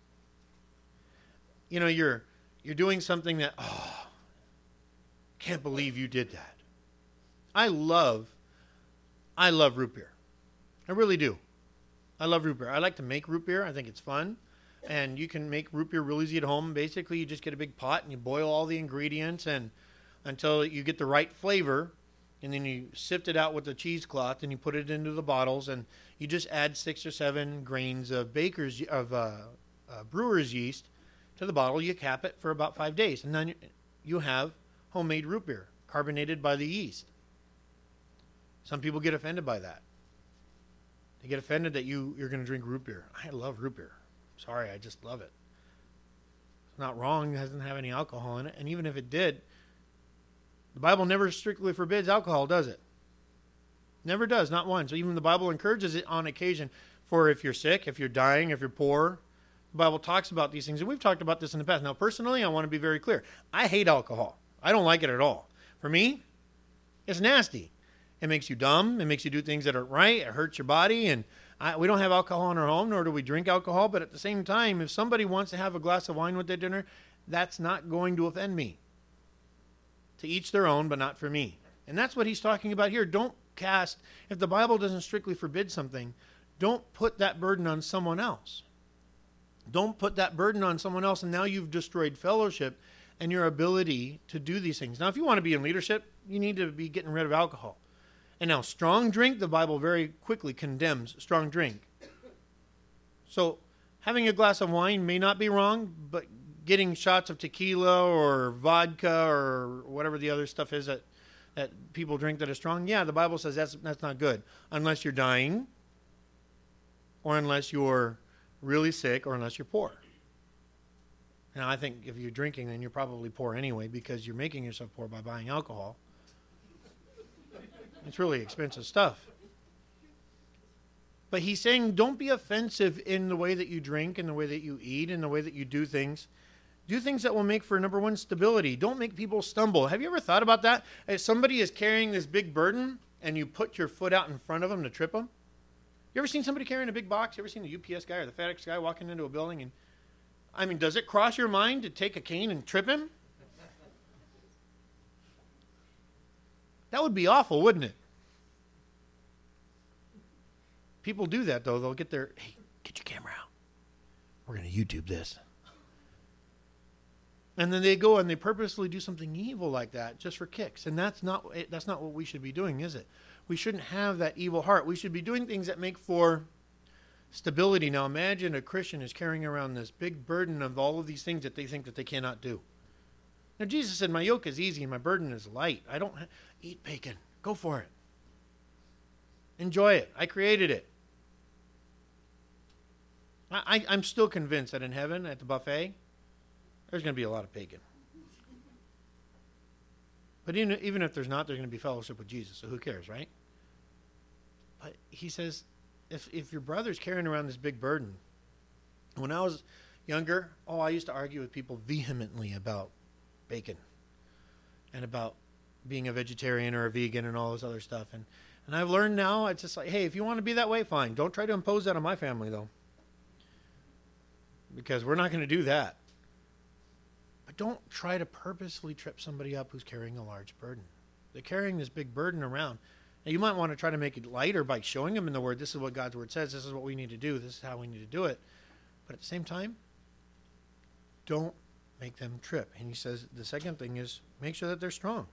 You know, you're you're doing something that, oh, can't believe you did that. I love, I love root beer. I really do. I love root beer. I like to make root beer. I think it's fun. And you can make root beer real easy at home. Basically, you just get a big pot and you boil all the ingredients and until you get the right flavor. And then you sift it out with a cheesecloth and you put it into the bottles. And you just add six or seven grains of baker's of uh, uh, brewer's yeast to the bottle. You cap it for about five days. And then you have homemade root beer, carbonated by the yeast. Some people get offended by that. They get offended that you, you're going to drink root beer. I love root beer. Sorry, I just love it. It's not wrong. It doesn't have any alcohol in it. And even if it did, the Bible never strictly forbids alcohol, does it? Never does, not once. So even the Bible encourages it on occasion for if you're sick, if you're dying, if you're poor. The Bible talks about these things. And we've talked about this in the past. Now, personally, I want to be very clear. I hate alcohol. I don't like it at all. For me, it's nasty. It makes you dumb. It makes you do things that aren't right. It hurts your body. And I, we don't have alcohol in our home, nor do we drink alcohol. But at the same time, if somebody wants to have a glass of wine with their dinner, that's not going to offend me. To each their own, but not for me. And that's what he's talking about here. Don't cast, if the Bible doesn't strictly forbid something, don't put that burden on someone else. Don't put that burden on someone else, and now you've destroyed fellowship and your ability to do these things. Now, if you want to be in leadership, you need to be getting rid of alcohol. And now, strong drink, the Bible very quickly condemns strong drink. So, having a glass of wine may not be wrong, but getting shots of tequila or vodka or whatever the other stuff is that, that people drink that is strong, yeah, the Bible says that's that's not good. Unless you're dying or unless you're really sick, or unless you're poor. Now, I think if you're drinking, then you're probably poor anyway because you're making yourself poor by buying alcohol. It's really expensive stuff. But he's saying don't be offensive in the way that you drink, in the way that you eat, in the way that you do things. Do things that will make for, number one, stability. Don't make people stumble. Have you ever thought about that? If somebody is carrying this big burden and you put your foot out in front of them to trip them? You ever seen somebody carrying a big box? You ever seen the U P S guy or the FedEx guy walking into a building? And I mean, does it cross your mind to take a cane and trip him? That would be awful, wouldn't it? People do that, though. They'll get their, hey, get your camera out. We're going to YouTube this. And then they go and they purposely do something evil like that just for kicks. And that's not that's not what we should be doing, is it? We shouldn't have that evil heart. We should be doing things that make for stability. Now imagine a Christian is carrying around this big burden of all of these things that they think that they cannot do. Now Jesus said, my yoke is easy and my burden is light. I don't ha- eat bacon. Go for it. Enjoy it. I created it. I, I, I'm still convinced that in heaven at the buffet, there's going to be a lot of bacon. But even, even if there's not, there's going to be fellowship with Jesus, so who cares, right? But he says, if if your brother's carrying around this big burden, when I was younger, oh, I used to argue with people vehemently about bacon and about being a vegetarian or a vegan and all this other stuff. And, and I've learned now, it's just like, hey, if you want to be that way, fine. Don't try to impose that on my family, though, because we're not going to do that. But don't try to purposely trip somebody up who's carrying a large burden. They're carrying this big burden around. Now, you might want to try to make it lighter by showing them in the Word, this is what God's Word says, this is what we need to do, this is how we need to do it. But at the same time, don't make them trip. And he says the second thing is make sure that they're strong.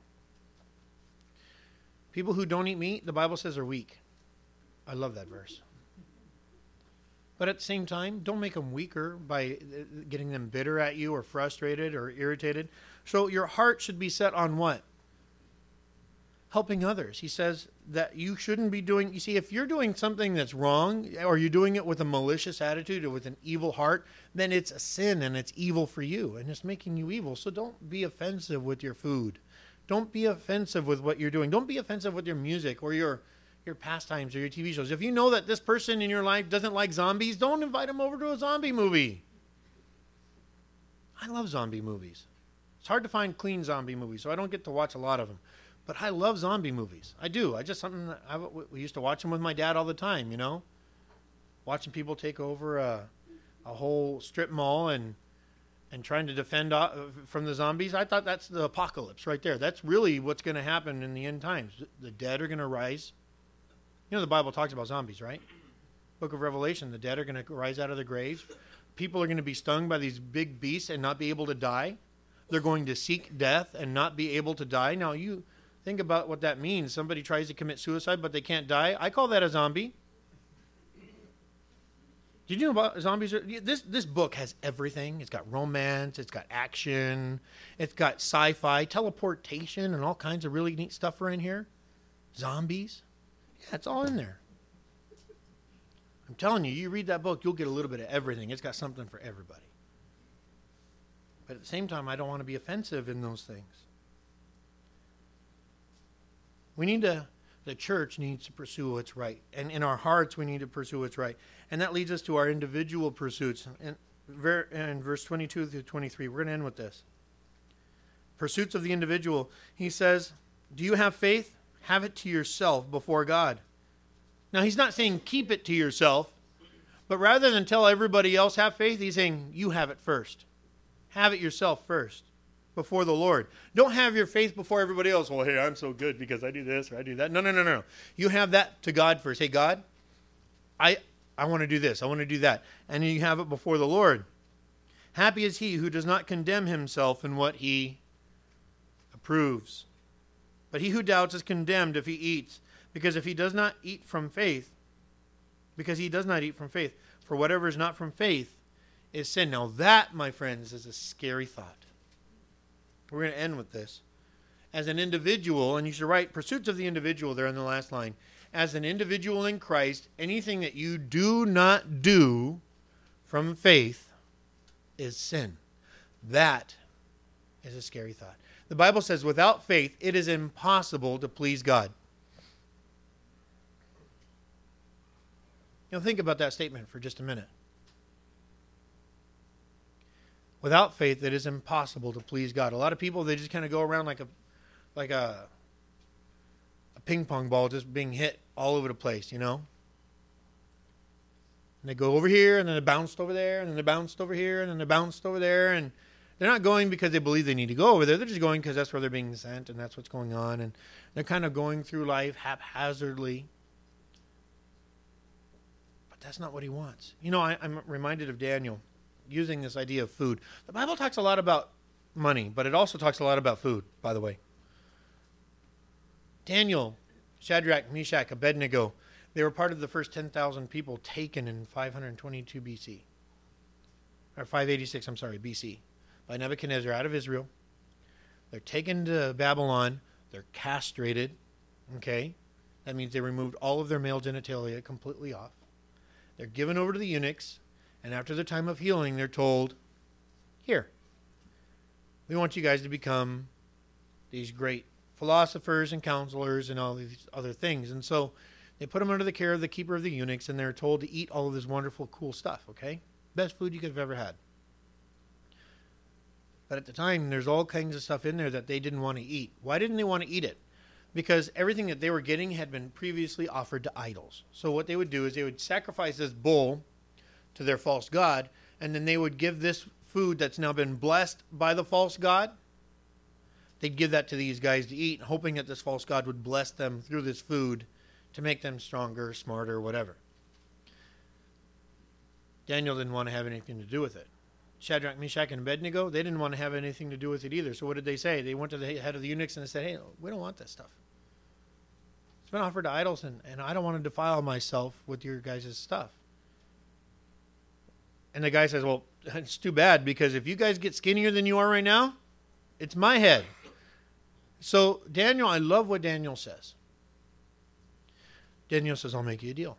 People who don't eat meat, the Bible says, are weak. I love that verse. But at the same time, don't make them weaker by getting them bitter at you or frustrated or irritated. So your heart should be set on what? Helping others. He says that you shouldn't be doing, you see, if you're doing something that's wrong, or you're doing it with a malicious attitude or with an evil heart, then it's a sin and it's evil for you and it's making you evil. So don't be offensive with your food. Don't be offensive with what you're doing. Don't be offensive with your music or your your pastimes or your T V shows. If you know that this person in your life doesn't like zombies, don't invite them over to a zombie movie. I love zombie movies. It's hard to find clean zombie movies, so I don't get to watch a lot of them. But I love zombie movies. I do. I just something that I, we used to watch them with my dad all the time, you know? Watching people take over a, a whole strip mall and and trying to defend uh, from the zombies. I thought that's the apocalypse right there. That's really what's going to happen in the end times. The dead are going to rise. You know, the Bible talks about zombies, right? Book of Revelation, the dead are going to rise out of the graves. People are going to be stung by these big beasts and not be able to die. They're going to seek death and not be able to die. Now, you think about what that means. Somebody tries to commit suicide, but they can't die. I call that a zombie. Did you know about zombies? This, this book has everything. It's got romance. It's got action. It's got sci-fi, teleportation, and all kinds of really neat stuff are in here. Zombies. Yeah, it's all in there. I'm telling you, you read that book, you'll get a little bit of everything. It's got something for everybody. But at the same time, I don't want to be offensive in those things. We need to, the church needs to pursue what's right. And in our hearts, we need to pursue what's right. And that leads us to our individual pursuits. And in verse twenty-two through twenty-three, we're going to end with this. Pursuits of the individual. He says, do you have faith? Have it to yourself before God. Now, he's not saying keep it to yourself, but rather than tell everybody else have faith, he's saying you have it first. Have it yourself first before the Lord. Don't have your faith before everybody else. Well, hey, I'm so good because I do this or I do that. No, no, no, no. You have that to God first. Hey, God, I I want to do this. I want to do that. And you have it before the Lord. Happy is he who does not condemn himself in what he approves. But he who doubts is condemned if he eats, because if he does not eat from faith, because he does not eat from faith, for whatever is not from faith is sin. Now that, my friends, is a scary thought. We're going to end with this. As an individual, and you should write pursuits of the individual there in the last line. As an individual in Christ, anything that you do not do from faith is sin. That is a scary thought. The Bible says without faith, it is impossible to please God. You know, think about that statement for just a minute. Without faith, it is impossible to please God. A lot of people, they just kind of go around like a like a, a ping pong ball just being hit all over the place, you know? And they go over here, and then they bounced over there, and then they bounced over here, and then they bounced over there, and they're not going because they believe they need to go over there. They're just going because that's where they're being sent, and that's what's going on, and they're kind of going through life haphazardly. But that's not what he wants. You know, I, I'm reminded of Daniel using this idea of food. The Bible talks a lot about money, but it also talks a lot about food, by the way. Daniel, Shadrach, Meshach, Abednego, they were part of the first ten thousand people taken in five twenty-two B C. Or five eighty-six, I'm sorry, B C. By Nebuchadnezzar out of Israel. They're taken to Babylon. They're castrated. Okay? That means they removed all of their male genitalia completely off. They're given over to the eunuchs. And after the time of healing, they're told, here, we want you guys to become these great philosophers and counselors and all these other things. And so they put them under the care of the keeper of the eunuchs, and they're told to eat all of this wonderful, cool stuff, okay? Best food you could have ever had. But at the time, there's all kinds of stuff in there that they didn't want to eat. Why didn't they want to eat it? Because everything that they were getting had been previously offered to idols. So what they would do is they would sacrifice this bull to their false god, and then they would give this food that's now been blessed by the false god, they'd give that to these guys to eat, hoping that this false god would bless them through this food to make them stronger, smarter, whatever. Daniel didn't want to have anything to do with it. Shadrach, Meshach, and Abednego, they didn't want to have anything to do with it either. So what did they say? They went to the head of the eunuchs and they said, hey, we don't want this stuff. It's been offered to idols, and, and I don't want to defile myself with your guys' stuff. And the guy says, well, it's too bad, because if you guys get skinnier than you are right now, it's my head. So Daniel, I love what Daniel says. Daniel says, I'll make you a deal.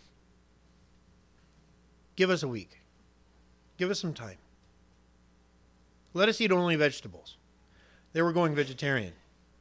Give us a week. Give us some time. Let us eat only vegetables. They were going vegetarian.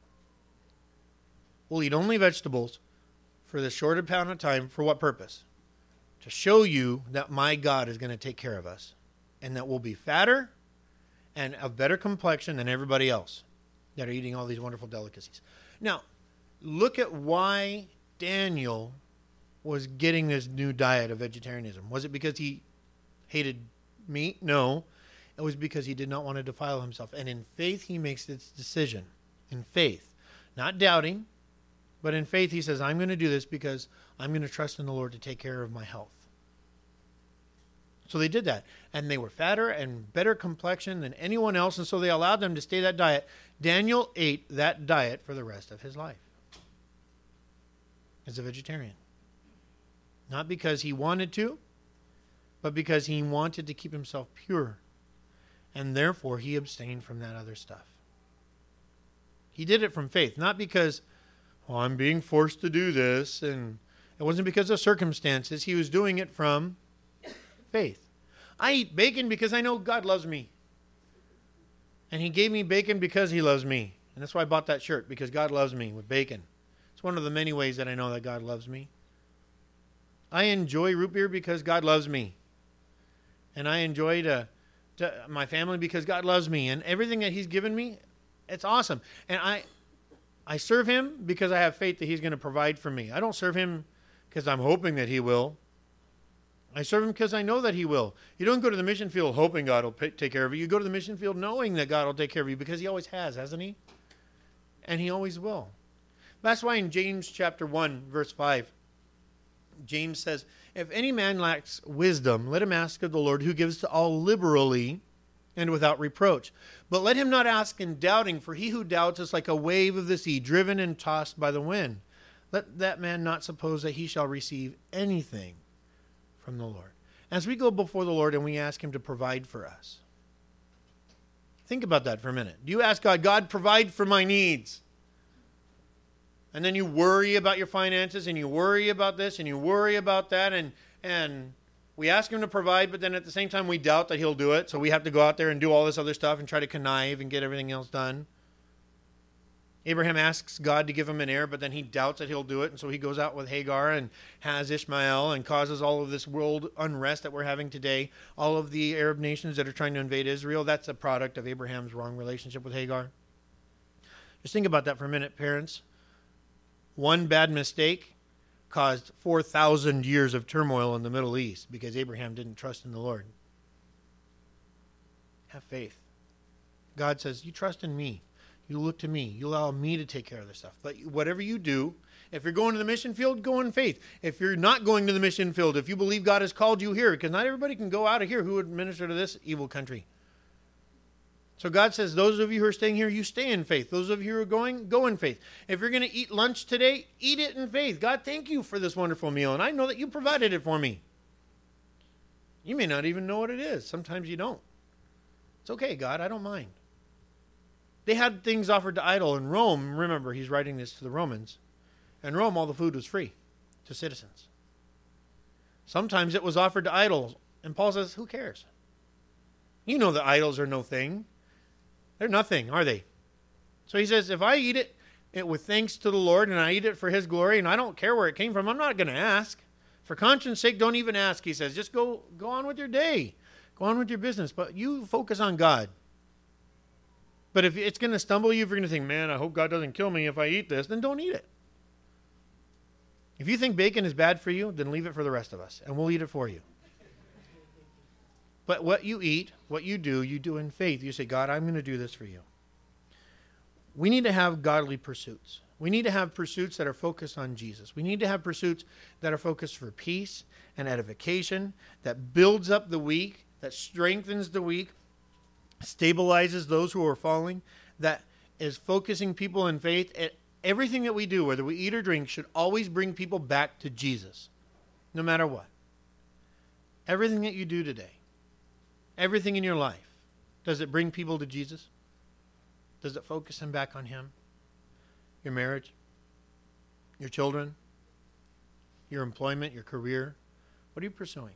We'll eat only vegetables for this short amount of time. For what purpose? To show you that my God is going to take care of us, and that we'll be fatter and of better complexion than everybody else that are eating all these wonderful delicacies. Now, look at why Daniel was getting this new diet of vegetarianism. Was it because he hated meat? No. It was because he did not want to defile himself. And in faith, he makes this decision. In faith. Not doubting, but in faith, he says, I'm going to do this because I'm going to trust in the Lord to take care of my health. So they did that. And they were fatter and better complexion than anyone else. And so they allowed them to stay that diet. Daniel ate that diet for the rest of his life as a vegetarian. Not because he wanted to, but because he wanted to keep himself pure. And therefore, he abstained from that other stuff. He did it from faith, not because, well, I'm being forced to do this. And it wasn't because of circumstances. He was doing it from faith. I eat bacon because I know God loves me. And he gave me bacon because he loves me. And that's why I bought that shirt, because God loves me with bacon. It's one of the many ways that I know that God loves me. I enjoy root beer because God loves me. And I enjoy to, to my family because God loves me. And everything that he's given me, it's awesome. And I I serve him because I have faith that he's going to provide for me. I don't serve him because I'm hoping that he will. I serve him because I know that he will. You don't go to the mission field hoping God will pay, take care of you. You go to the mission field knowing that God will take care of you, because he always has, hasn't he? And he always will. That's why in James chapter one, verse five, James says, if any man lacks wisdom, let him ask of the Lord, who gives to all liberally and without reproach. But let him not ask in doubting, for he who doubts is like a wave of the sea, driven and tossed by the wind. Let that man not suppose that he shall receive anything from the Lord. As we go before the Lord and we ask him to provide for us, think about that for a minute. Do you ask God, God, provide for my needs? And then you worry about your finances, and you worry about this, and you worry about that, and and we ask him to provide, but then at the same time we doubt that he'll do it. So we have to go out there and do all this other stuff and try to connive and get everything else done. Abraham asks God to give him an heir, but then he doubts that he'll do it. And so he goes out with Hagar and has Ishmael and causes all of this world unrest that we're having today. All of the Arab nations that are trying to invade Israel, that's a product of Abraham's wrong relationship with Hagar. Just think about that for a minute, parents. One bad mistake caused four thousand years of turmoil in the Middle East because Abraham didn't trust in the Lord. Have faith. God says, you trust in me. You look to me. You allow me to take care of this stuff. But whatever you do, if you're going to the mission field, go in faith. If you're not going to the mission field, if you believe God has called you here, because not everybody can go out of here who would minister to this evil country. So God says, those of you who are staying here, you stay in faith. Those of you who are going, go in faith. If you're going to eat lunch today, eat it in faith. God, thank you for this wonderful meal, and I know that you provided it for me. You may not even know what it is. Sometimes you don't. It's okay, God, I don't mind. They had things offered to idol in Rome. Remember, he's writing this to the Romans. In Rome, all the food was free to citizens. Sometimes it was offered to idols, and Paul says, who cares? You know that idols are no thing. They're nothing, are they? So he says, if I eat it, it with thanks to the Lord, and I eat it for his glory, and I don't care where it came from, I'm not going to ask. For conscience sake, don't even ask, he says. Just go, go on with your day. Go on with your business, but you focus on God. But if it's going to stumble you, if you're going to think, man, I hope God doesn't kill me if I eat this, then don't eat it. If you think bacon is bad for you, then leave it for the rest of us, and we'll eat it for you. But what you eat, what you do, you do in faith. You say, God, I'm going to do this for you. We need to have godly pursuits. We need to have pursuits that are focused on Jesus. We need to have pursuits that are focused for peace and edification, that builds up the weak, that strengthens the weak, stabilizes those who are falling, that is focusing people in faith. Everything that we do, whether we eat or drink, should always bring people back to Jesus, no matter what. Everything that you do today, everything in your life, does it bring people to Jesus? Does it focus them back on him? Your marriage, your children, your employment, your career, what are you pursuing?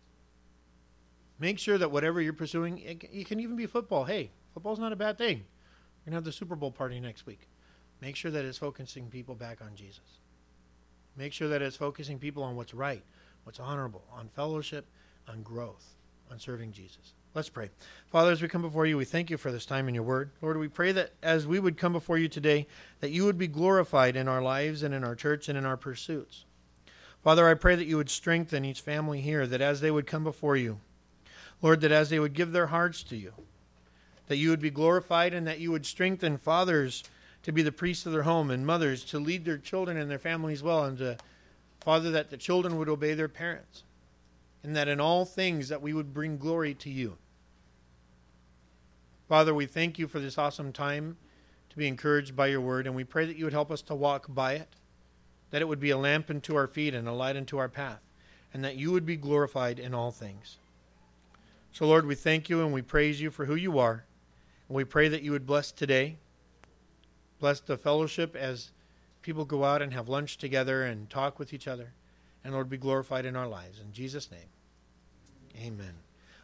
Make sure that whatever you're pursuing, it, it can even be football. Hey, football's not a bad thing. We're going to have the Super Bowl party next week. Make sure that it's focusing people back on Jesus. Make sure that it's focusing people on what's right, what's honorable, on fellowship, on growth, on serving Jesus. Let's pray. Father, as we come before you, we thank you for this time in your word. Lord, we pray that as we would come before you today, that you would be glorified in our lives and in our church and in our pursuits. Father, I pray that you would strengthen each family here, that as they would come before you, Lord, that as they would give their hearts to you, that you would be glorified and that you would strengthen fathers to be the priests of their home and mothers to lead their children and their families well, and to, Father, that the children would obey their parents, and that in all things that we would bring glory to you. Father, we thank you for this awesome time to be encouraged by your word, and we pray that you would help us to walk by it, that it would be a lamp unto our feet and a light unto our path, and that you would be glorified in all things. So, Lord, we thank you and we praise you for who you are. And we pray that you would bless today. Bless the fellowship as people go out and have lunch together and talk with each other. And, Lord, be glorified in our lives. In Jesus' name, amen.